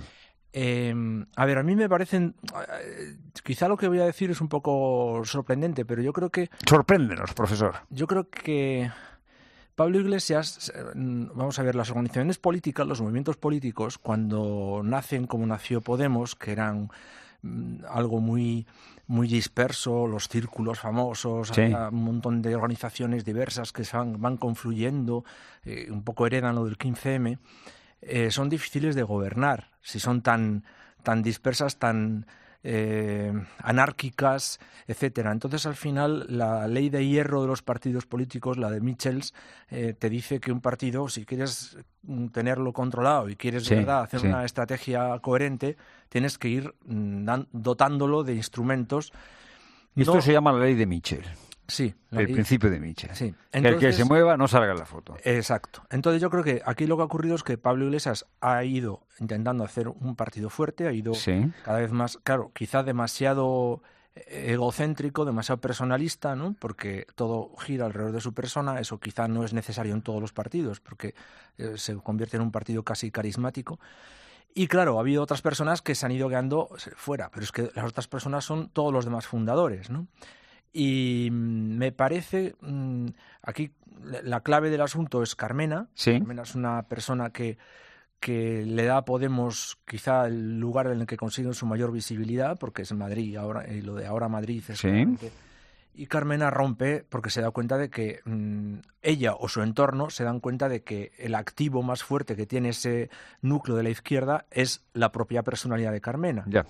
A ver, a mí me parecen... quizá lo que voy a decir es un poco sorprendente, pero yo creo que... Sorpréndenos, profesor. Yo creo que Pablo Iglesias, vamos a ver, las organizaciones políticas, los movimientos políticos, cuando nacen como nació Podemos, que eran algo muy disperso, los círculos famosos, sí, un montón de organizaciones diversas que van confluyendo, un poco heredan lo del 15M, son difíciles de gobernar, si son tan dispersas, tan anárquicas, etcétera. Entonces, al final, la ley de hierro de los partidos políticos, la de Michels, te dice que un partido, si quieres tenerlo controlado y quieres de verdad hacer una estrategia coherente, tienes que ir dotándolo de instrumentos. Y esto se llama la ley de Michel. Sí. El principio de Michel. Sí. Entonces, que el que se mueva no salga en la foto. Exacto. Entonces yo creo que aquí lo que ha ocurrido es que Pablo Iglesias ha ido intentando hacer un partido fuerte, ha ido cada vez más, claro, quizá demasiado egocéntrico, demasiado personalista, ¿no? Porque todo gira alrededor de su persona. Eso quizá no es necesario en todos los partidos, porque se convierte en un partido casi carismático. Y claro, ha habido otras personas que se han ido quedando fuera, pero es que las otras personas son todos los demás fundadores, ¿no? Y me parece, aquí la clave del asunto es Carmena. Sí. Carmena es una persona que le da a Podemos quizá el lugar en el que consiguen su mayor visibilidad, porque es Madrid ahora, y lo de ahora Madrid es claramente. Y Carmena rompe porque se da cuenta de que ella o su entorno se dan cuenta de que el activo más fuerte que tiene ese núcleo de la izquierda es la propia personalidad de Carmena. Ya.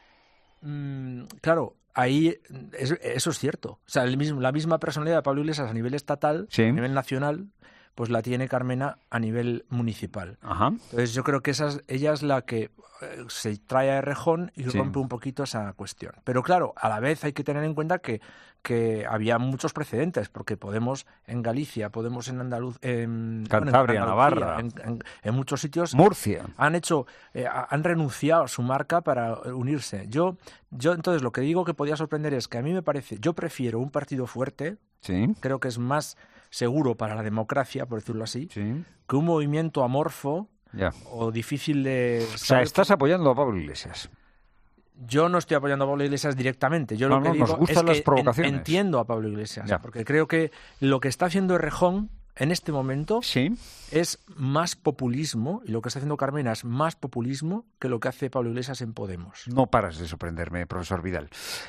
Claro, ahí eso es cierto. O sea, la misma personalidad de Pablo Iglesias a nivel estatal, a nivel nacional, pues la tiene Carmena a nivel municipal. Ajá. Entonces yo creo que ella es la que se trae a Errejón y rompe un poquito esa cuestión. Pero claro, a la vez hay que tener en cuenta que había muchos precedentes, porque Podemos en Galicia, Podemos en Cantabria, Navarra, en muchos sitios, Murcia, han renunciado a su marca para unirse. Yo entonces lo que digo que podía sorprender es que a mí me parece, yo prefiero un partido fuerte, creo que es más seguro para la democracia, por decirlo así, que un movimiento amorfo o difícil de... O sea, estás apoyando a Pablo Iglesias. Yo no estoy apoyando a Pablo Iglesias directamente. Yo lo que digo es que entiendo a Pablo Iglesias, porque creo que lo que está haciendo Errejón en este momento es más populismo, y lo que está haciendo Carmena es más populismo que lo que hace Pablo Iglesias en Podemos. No paras de sorprenderme, profesor Vidal.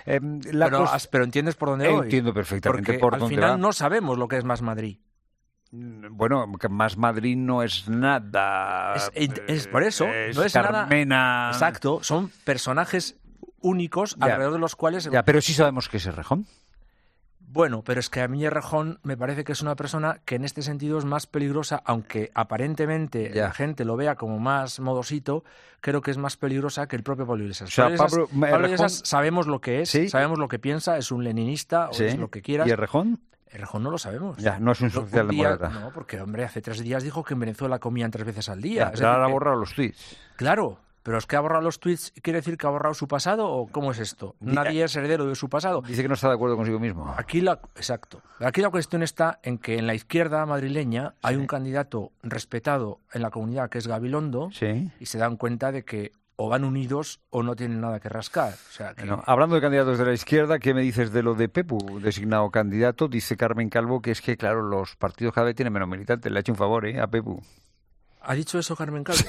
Pero entiendes por dónde voy. Entiendo perfectamente porque por al dónde final va. no sabemos lo que es Más Madrid. Bueno, que Más Madrid no es nada. Es por eso, no es Carmena... nada. Exacto, son personajes únicos alrededor de los cuales... pero sí sabemos que es Errejón. Bueno, pero es que a mí Errejón me parece que es una persona que en este sentido es más peligrosa, aunque aparentemente la gente lo vea como más modosito, creo que es más peligrosa que el propio Pablo Iglesias. O sea, Pablo Iglesias sabemos lo que es, ¿sí? Sabemos lo que piensa, es un leninista o es lo que quieras. ¿Y Errejón? Errejón no lo sabemos. Ya, no es un socialdemócrata. No, porque, hombre, hace 3 días dijo que en Venezuela comían 3 veces al día. Ya, ahora ha borrado los tweets. Claro. ¿Pero es que ha borrado los tweets? ¿Quiere decir que ha borrado su pasado o cómo es esto? Nadie es heredero de su pasado. Dice que no está de acuerdo consigo mismo. Exacto. Aquí la cuestión está en que en la izquierda madrileña hay un candidato respetado en la comunidad que es Gabilondo y se dan cuenta de que o van unidos o no tienen nada que rascar. O sea, que... Bueno, hablando de candidatos de la izquierda, ¿qué me dices de lo de Pepu, designado candidato? Dice Carmen Calvo que es que, claro, los partidos cada vez tienen menos militantes. Le ha hecho un favor, a Pepu. ¿Ha dicho eso Carmen Calvo?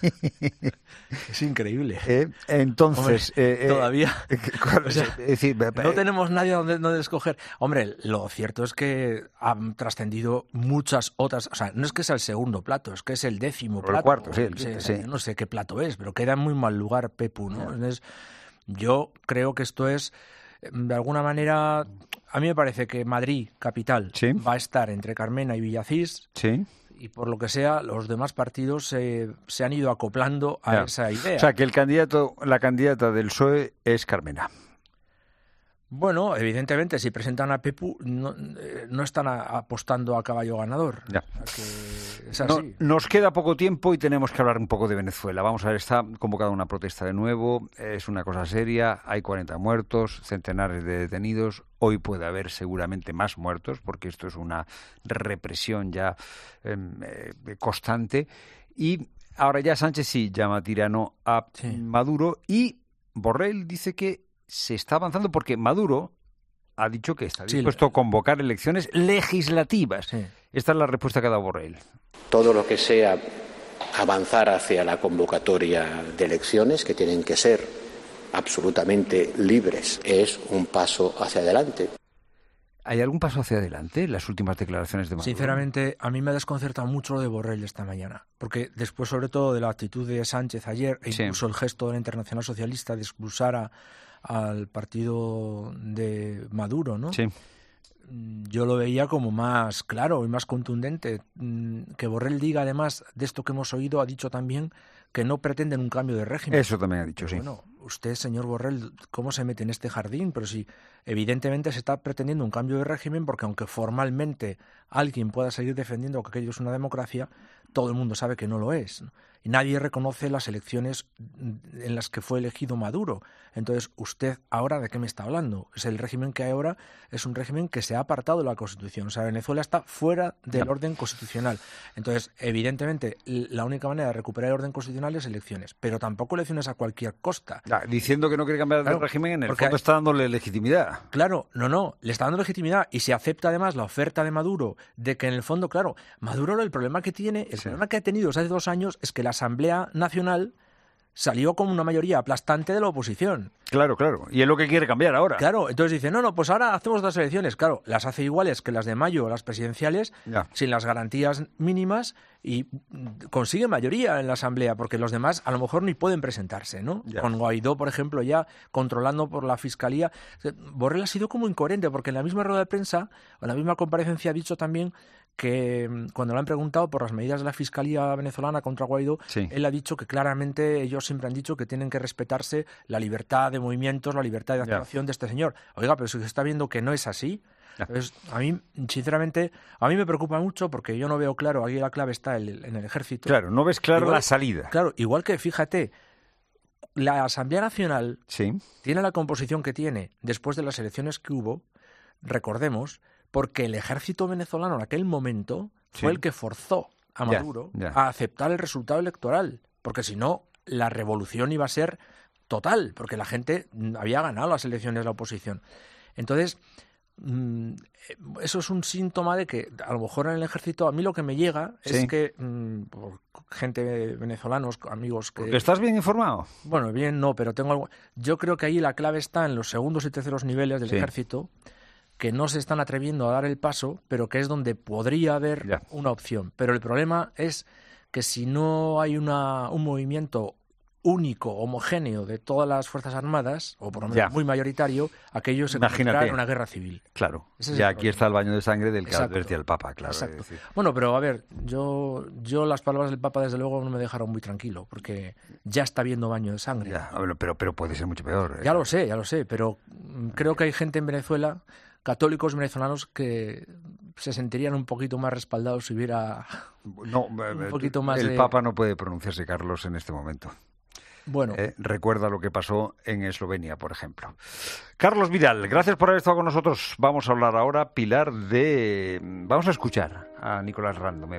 Es increíble. Entonces... Hombre, todavía... O sea, es decir, no tenemos nadie donde escoger. Hombre, lo cierto es que han trascendido muchas otras... O sea, no es que sea el segundo plato, es que es el 10º plato. El cuarto, sí. No sé qué plato es, pero queda en muy mal lugar Pepu, ¿no? Entonces, yo creo que esto es... De alguna manera, a mí me parece que Madrid, capital, va a estar entre Carmena y Villacís. Sí. Y por lo que sea, los demás partidos se han ido acoplando a esa idea. O sea, que la candidata del PSOE es Carmena. Bueno, evidentemente, si presentan a Pepu, no están apostando a caballo ganador. Ya. O sea, que es así. Nos queda poco tiempo y tenemos que hablar un poco de Venezuela. Vamos a ver, está convocada una protesta de nuevo, es una cosa seria, hay 40 muertos, centenares de detenidos, hoy puede haber seguramente más muertos, porque esto es una represión ya constante. Y ahora ya Sánchez sí llama tirano a Maduro y Borrell dice que se está avanzando porque Maduro ha dicho que está dispuesto a convocar elecciones legislativas. Esta es la respuesta que ha dado Borrell. Todo lo que sea avanzar hacia la convocatoria de elecciones, que tienen que ser absolutamente libres, es un paso hacia adelante. ¿Hay algún paso hacia adelante en las últimas declaraciones de Maduro? Sinceramente, a mí me ha desconcertado mucho lo de Borrell esta mañana, porque después, sobre todo, de la actitud de Sánchez ayer, e incluso el gesto de la Internacional Socialista de expulsar al partido de Maduro, ¿no? Sí. Yo lo veía como más claro y más contundente. Que Borrell diga, además de esto que hemos oído, ha dicho también que no pretenden un cambio de régimen. Eso también ha dicho, pero bueno, usted, señor Borrell, ¿cómo se mete en este jardín? Pero si evidentemente se está pretendiendo un cambio de régimen, porque aunque formalmente alguien pueda seguir defendiendo que aquello es una democracia, todo el mundo sabe que no lo es, ¿no? Y nadie reconoce las elecciones en las que fue elegido Maduro. Entonces, ¿usted ahora de qué me está hablando? Es el régimen que hay ahora, es un régimen que se ha apartado de la Constitución. O sea, Venezuela está fuera del orden constitucional. Entonces, evidentemente, la única manera de recuperar el orden constitucional es elecciones. Pero tampoco elecciones a cualquier costa. Diciendo que no quiere cambiar de régimen, en el fondo está dándole legitimidad. Claro, no, le está dando legitimidad. Y se acepta además la oferta de Maduro de que en el fondo, claro, Maduro el problema que tiene, problema que ha tenido hace 2 años es que la Asamblea Nacional salió con una mayoría aplastante de la oposición. Claro. Y es lo que quiere cambiar ahora. Claro, entonces dice, no, pues ahora hacemos 2 elecciones. Claro, las hace iguales que las de mayo, las presidenciales, sin las garantías mínimas, y consigue mayoría en la Asamblea, porque los demás a lo mejor ni pueden presentarse, ¿no? Con Guaidó, por ejemplo, ya controlando por la Fiscalía. Borrell ha sido como incoherente, porque en la misma rueda de prensa, o en la misma comparecencia, ha dicho también que cuando le han preguntado por las medidas de la Fiscalía venezolana contra Guaidó, él ha dicho que claramente ellos siempre han dicho que tienen que respetarse la libertad de movimientos, la libertad de actuación de este señor. Oiga, pero si se está viendo que no es así. Entonces, a mí, sinceramente, me preocupa mucho porque yo no veo claro, aquí la clave está en el ejército. Claro, no ves claro la salida. Claro, igual que, fíjate, la Asamblea Nacional tiene la composición que tiene después de las elecciones que hubo, recordemos, porque el ejército venezolano en aquel momento fue el que forzó a Maduro a aceptar el resultado electoral, porque si no, la revolución iba a ser total, porque la gente había ganado las elecciones de la oposición. Entonces, eso es un síntoma de que a lo mejor en el ejército, a mí lo que me llega es que por gente venezolanos, amigos que... ¿Porque estás bien informado? Bueno, bien no, pero tengo algo... Yo creo que ahí la clave está en los segundos y terceros niveles del ejército, que no se están atreviendo a dar el paso, pero que es donde podría haber una opción. Pero el problema es que si no hay un movimiento único, homogéneo de todas las Fuerzas Armadas, o por lo menos muy mayoritario, aquello se convertirá en una guerra civil. Claro, ya aquí está el baño de sangre del que advertía el Papa, claro. Exacto. Bueno, pero a ver, yo las palabras del Papa desde luego no me dejaron muy tranquilo, porque ya está habiendo baño de sangre. Ya, pero puede ser mucho peor. Ya lo sé, pero creo que hay gente en Venezuela, católicos venezolanos, que se sentirían un poquito más respaldados si hubiera un poquito más el Papa no puede pronunciarse, Carlos, en este momento. Bueno. Recuerda lo que pasó en Eslovenia, por ejemplo. Carlos Vidal, gracias por haber estado con nosotros. Vamos a hablar ahora, Pilar, vamos a escuchar a Nicolás Random,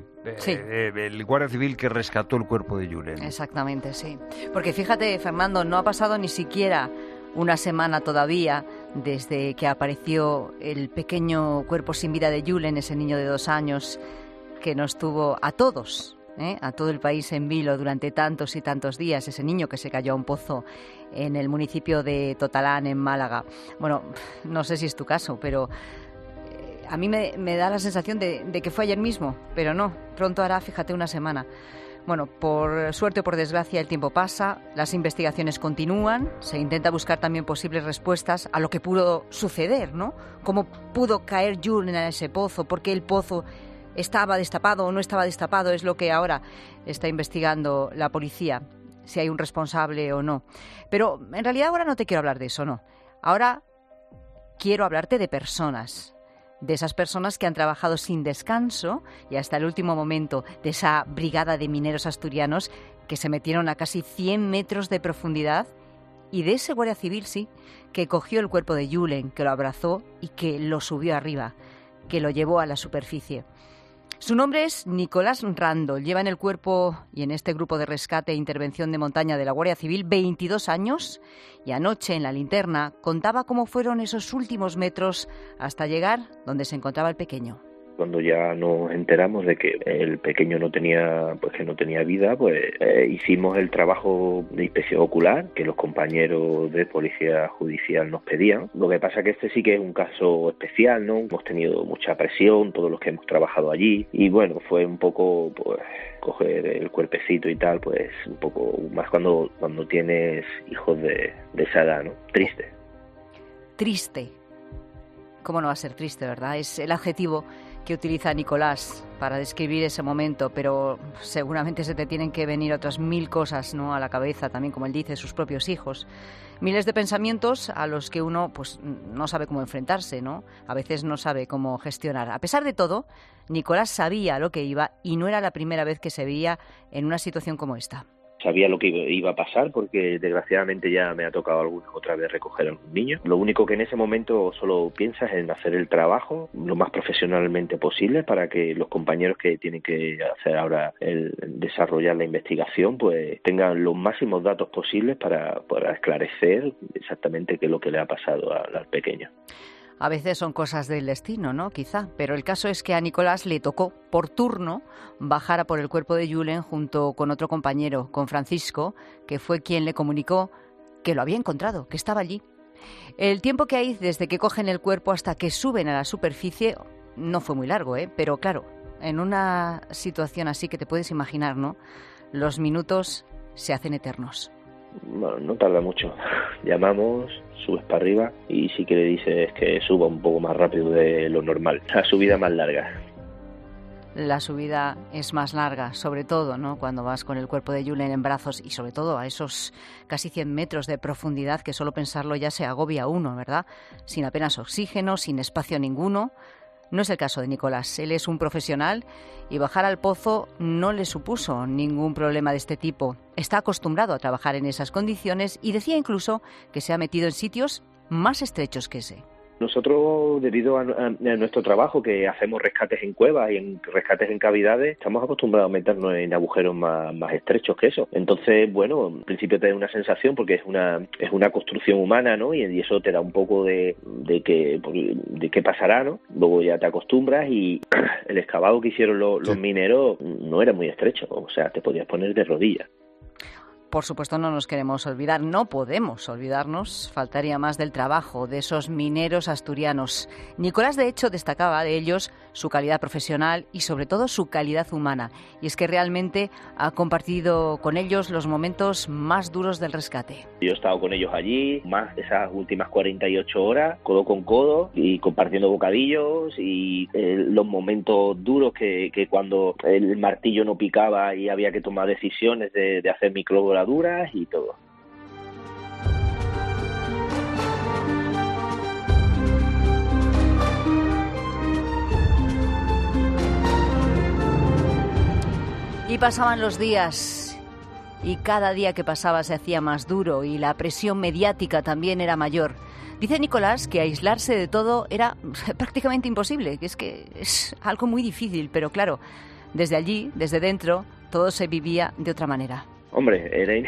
el guardia civil que rescató el cuerpo de Julen. Exactamente, sí. Porque fíjate, Fernando, no ha pasado ni siquiera una semana todavía desde que apareció el pequeño cuerpo sin vida de Julen, ese niño de 2 años que nos tuvo a todos, a todo el país en vilo durante tantos y tantos días, ese niño que se cayó a un pozo en el municipio de Totalán, en Málaga. Bueno, no sé si es tu caso, pero a mí me da la sensación de que fue ayer mismo, pero no, pronto hará, fíjate, una semana. Bueno, por suerte o por desgracia el tiempo pasa, las investigaciones continúan, se intenta buscar también posibles respuestas a lo que pudo suceder, ¿no? ¿Cómo pudo caer Julen en ese pozo? ¿Por qué el pozo estaba destapado o no estaba destapado? Es lo que ahora está investigando la policía, si hay un responsable o no. Pero en realidad ahora no te quiero hablar de eso, no. Ahora quiero hablarte de personas. De esas personas que han trabajado sin descanso y hasta el último momento, de esa brigada de mineros asturianos que se metieron a casi 100 metros de profundidad, y de ese guardia civil, sí, que cogió el cuerpo de Julen, que lo abrazó y que lo subió arriba, que lo llevó a la superficie. Su nombre es Nicolás Randol, lleva en el cuerpo y en este grupo de rescate e intervención de montaña de la Guardia Civil 22 años y anoche en la linterna contaba cómo fueron esos últimos metros hasta llegar donde se encontraba el pequeño. Cuando ya nos enteramos de que el pequeño no tenía vida, hicimos el trabajo de inspección ocular que los compañeros de policía judicial nos pedían. Lo que pasa es que este sí que es un caso especial, ¿no? Hemos tenido mucha presión, todos los que hemos trabajado allí, y bueno, fue un poco coger el cuerpecito y tal, un poco más cuando tienes hijos de esa edad, ¿no? Triste. Triste. ¿Cómo no va a ser triste, verdad? Es el adjetivo que utiliza Nicolás para describir ese momento, pero seguramente se te tienen que venir otras 1000 cosas, ¿no?, a la cabeza, también, como él dice, sus propios hijos. Miles de pensamientos a los que uno no sabe cómo enfrentarse, ¿no? A veces no sabe cómo gestionar. A pesar de todo, Nicolás sabía a lo que iba y no era la primera vez que se veía en una situación como esta. Sabía lo que iba a pasar porque desgraciadamente ya me ha tocado alguna otra vez recoger a un niño. Lo único que en ese momento solo piensas es en hacer el trabajo lo más profesionalmente posible para que los compañeros que tienen que hacer ahora el desarrollar la investigación tengan los máximos datos posibles para esclarecer exactamente qué es lo que le ha pasado al pequeño. A veces son cosas del destino, ¿no? Quizá. Pero el caso es que a Nicolás le tocó, por turno, bajar a por el cuerpo de Julen junto con otro compañero, con Francisco, que fue quien le comunicó que lo había encontrado, que estaba allí. El tiempo que hay desde que cogen el cuerpo hasta que suben a la superficie no fue muy largo, pero claro, en una situación así que te puedes imaginar, ¿no? Los minutos se hacen eternos. Bueno, no tarda mucho. Llamamos, subes para arriba y sí que le dices que suba un poco más rápido de lo normal. La subida más larga. La subida es más larga, sobre todo, ¿no?, cuando vas con el cuerpo de Julen en brazos y sobre todo a esos casi 100 metros de profundidad que solo pensarlo ya se agobia uno, ¿verdad? Sin apenas oxígeno, sin espacio ninguno. No es el caso de Nicolás. Él es un profesional y bajar al pozo no le supuso ningún problema de este tipo. Está acostumbrado a trabajar en esas condiciones y decía incluso que se ha metido en sitios más estrechos que ese. Nosotros, debido a nuestro trabajo, que hacemos rescates en cuevas y rescates en cavidades, estamos acostumbrados a meternos en agujeros más estrechos que eso. Entonces, bueno, en principio te da una sensación porque es una construcción humana, ¿no? Y eso te da un poco de qué pasará, ¿no? Luego ya te acostumbras y el excavado que hicieron los mineros no era muy estrecho, o sea, te podías poner de rodillas. Por supuesto, no nos queremos olvidar, no podemos olvidarnos, faltaría más del trabajo de esos mineros asturianos. Nicolás, de hecho, destacaba de ellos su calidad profesional y sobre todo su calidad humana. Y es que realmente ha compartido con ellos los momentos más duros del rescate. Yo he estado con ellos allí, más esas últimas 48 horas, codo con codo, y compartiendo bocadillos y los momentos duros que cuando el martillo no picaba y había que tomar decisiones de hacer microvoladuras y todo. Y pasaban los días y cada día que pasaba se hacía más duro y la presión mediática también era mayor. Dice Nicolás que aislarse de todo era prácticamente imposible, que es algo muy difícil, pero claro, desde allí, desde dentro, todo se vivía de otra manera. Hombre,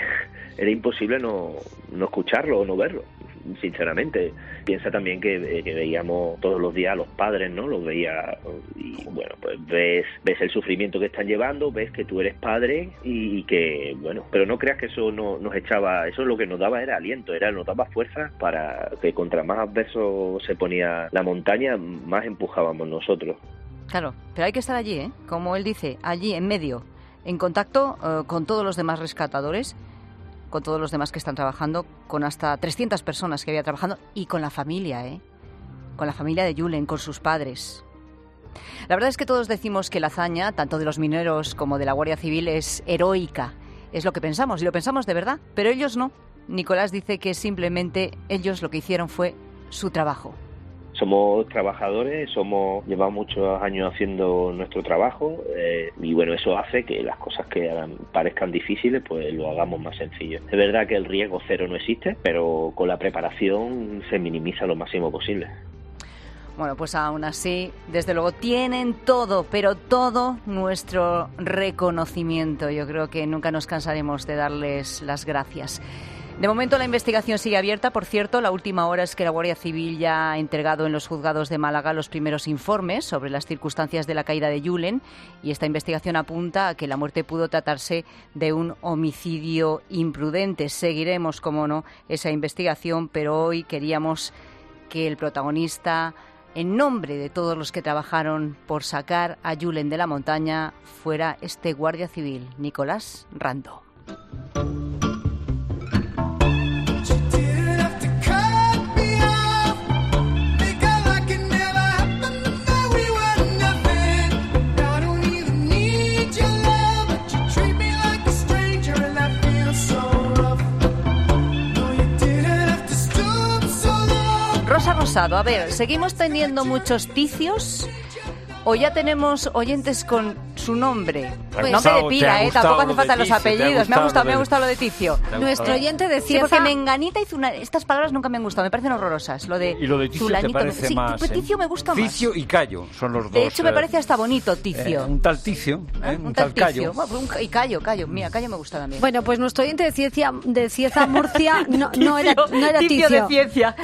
era imposible no escucharlo o no verlo, sinceramente. Piensa también que veíamos todos los días a los padres, ¿no? Los veía y bueno, pues ves el sufrimiento que están llevando, ves que tú eres padre y que, bueno, pero no creas que eso nos echaba, eso lo que nos daba era aliento, nos daba fuerza para que contra más adverso se ponía la montaña, más empujábamos nosotros. Claro, pero hay que estar allí, como él dice, allí en medio, en contacto con todos los demás rescatadores, con todos los demás que están trabajando, con hasta 300 personas que había trabajando y con la familia, con la familia de Julen, con sus padres. La verdad es que todos decimos que la hazaña, tanto de los mineros como de la Guardia Civil, es heroica. Es lo que pensamos, y lo pensamos de verdad, pero ellos no. Nicolás dice que simplemente ellos lo que hicieron fue su trabajo. Somos trabajadores, llevamos muchos años haciendo nuestro trabajo y bueno, eso hace que las cosas que parezcan difíciles pues lo hagamos más sencillo. Es verdad que el riesgo cero no existe, pero con la preparación se minimiza lo máximo posible. Bueno, pues aún así, desde luego tienen todo, pero todo nuestro reconocimiento. Yo creo que nunca nos cansaremos de darles las gracias. De momento la investigación sigue abierta. Por cierto, la última hora es que la Guardia Civil ya ha entregado en los juzgados de Málaga los primeros informes sobre las circunstancias de la caída de Julen y esta investigación apunta a que la muerte pudo tratarse de un homicidio imprudente. Seguiremos, como no, esa investigación, pero hoy queríamos que el protagonista, en nombre de todos los que trabajaron por sacar a Julen de la montaña, fuera este Guardia Civil, Nicolás Rando. Rosa Rosado, a ver, ¿seguimos teniendo muchos Ticios o ya tenemos oyentes con su nombre? Pues nombre de pila, tampoco hace falta los apellidos. Me ha gustado lo de Ticio. Nuestro oyente decía... Sí, porque Menganita hizo estas palabras nunca me han gustado, me parecen horrorosas. ¿Y lo de Ticio te parece más? Sí, Ticio me gusta más. Ticio y Cayo son los dos. De hecho, me parece hasta bonito, Ticio. Un tal Ticio, un tal Cayo. Y Cayo, mira, Cayo me gusta también. Bueno, pues nuestro oyente de Cieza Murcia no era Ticio. De ciencia.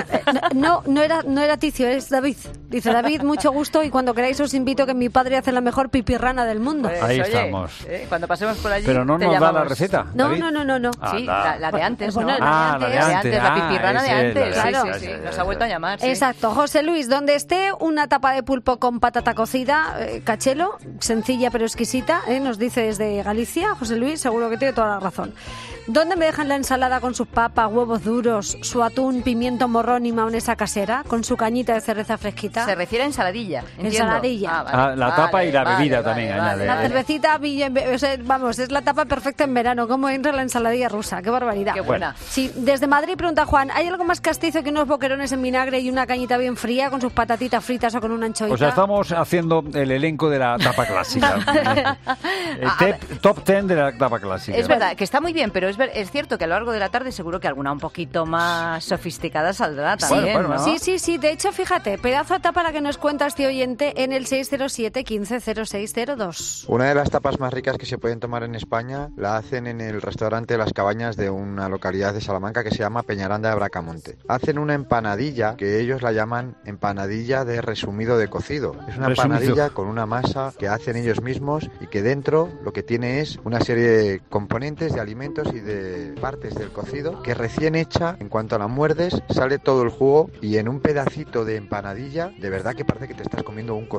No era Ticio, es David. Dice David, mucho gusto y cuando queráis os invito que mi padre hace la mejor pipirrana del mundo. Pues, ahí estamos. Cuando pasemos por allí. Pero no nos da la receta. No. Sí, la de antes, ¿no? La de antes. La pipirrana de antes. Claro. Sí. Nos ha vuelto a llamar. Sí. Exacto. José Luis, donde esté una tapa de pulpo con patata cocida, cachelo, sencilla pero exquisita, nos dice desde Galicia. José Luis, seguro que tiene toda la razón. ¿Dónde me dejan la ensalada con sus papas, huevos duros, su atún, pimiento morrón y mayonesa casera, con su cañita de cereza fresquita? Se refiere a ensaladilla. Ensaladilla. La tapa y la bebida también añade. La cervecita, vamos, es la tapa perfecta en verano. ¿Cómo entra la ensaladilla rusa? ¡Qué barbaridad! ¡Qué buena! Sí, desde Madrid pregunta Juan, ¿hay algo más castizo que unos boquerones en vinagre y una cañita bien fría con sus patatitas fritas o con una anchoita? O sea, estamos haciendo el elenco de la tapa clásica. Top 10 de la tapa clásica. Es verdad, que está muy bien, pero es cierto que a lo largo de la tarde seguro que alguna un poquito más sofisticada saldrá también, bueno, ¿no? Sí. De hecho, fíjate, pedazo de tapa la que nos cuenta este oyente en el 607 15 0602. Una de las tapas más ricas que se pueden tomar en España la hacen en el restaurante Las Cabañas de una localidad de Salamanca que se llama Peñaranda de Bracamonte. Hacen una empanadilla que ellos la llaman empanadilla de resumido de cocido. Es una empanadilla con una masa que hacen ellos mismos y que dentro lo que tiene es una serie de componentes, de alimentos y de partes del cocido que recién hecha, en cuanto la muerdes, sale todo el jugo y en un pedacito de empanadilla, de verdad que parece que te estás comiendo un cocido.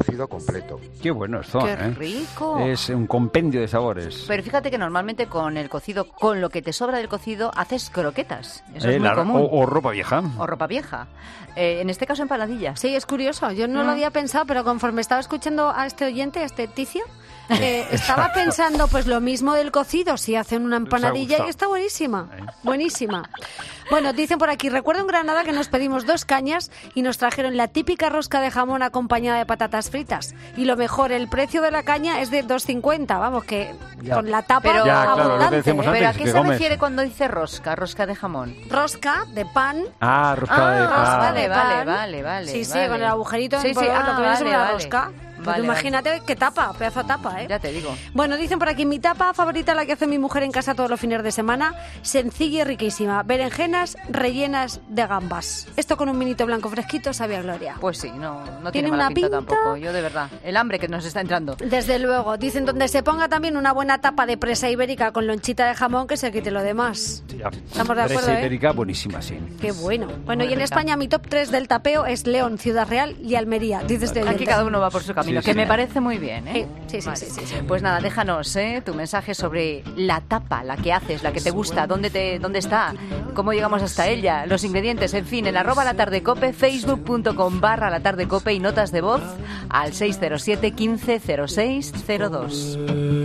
cocido completo. Qué bueno esto, ¡Qué rico! Es un compendio de sabores. Pero fíjate que normalmente con el cocido, con lo que te sobra del cocido, haces croquetas. Eso es muy común. O ropa vieja. O ropa vieja. En este caso, empanadillas. Sí, es curioso. Yo no lo había pensado, pero conforme estaba escuchando a este oyente, a este Ticio, estaba pensando pues lo mismo del cocido, si hacen una empanadilla, y está buenísima. Buenísima. Bueno, dicen por aquí, recuerdo en Granada que nos pedimos 2 cañas y nos trajeron la típica rosca de jamón acompañada de patatas fritas. Y lo mejor, el precio de la caña es de 2,50. Vamos, que ya, con la tapa abundante. ¿Pero a qué se refiere cuando dice rosca? Rosca de jamón. Rosca de pan. Ah, rosca de pan. Vale. Sí, con el agujerito en lo que viene sobre la rosca. Pues imagínate qué tapa, pedazo de tapa, ¿eh? Ya te digo. Bueno, dicen por aquí, mi tapa favorita, la que hace mi mujer en casa todos los fines de semana, sencilla y riquísima. Berenjenas rellenas de gambas. Esto con un vinito blanco fresquito sabe a gloria. Pues sí, no tiene mala pinta tampoco. Yo de verdad, el hambre que nos está entrando. Desde luego. Dicen donde se ponga también una buena tapa de presa ibérica con lonchita de jamón, que se quite lo demás. Ya. Estamos de acuerdo, Presa ibérica, buenísima, sí. Qué bueno. Bueno, y en España mi top 3 del tapeo es León, Ciudad Real y Almería. Dices de aquí cada uno va por su camino. Sí, que me parece muy bien, ¿eh? Sí. Pues nada, déjanos tu mensaje sobre la tapa, la que haces, la que te gusta, dónde está, cómo llegamos hasta ella, los ingredientes, en fin, en @latardecope, facebook.com/latardecope y notas de voz al 607 15 06 02.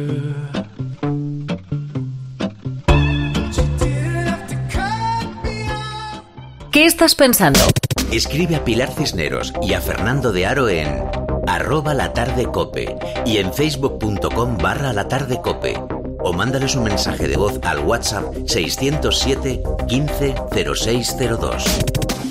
¿Qué estás pensando? Escribe a Pilar Cisneros y a Fernando de Aro en @latardecope y en facebook.com/latardecope o mándales un mensaje de voz al WhatsApp 607 15 06 02.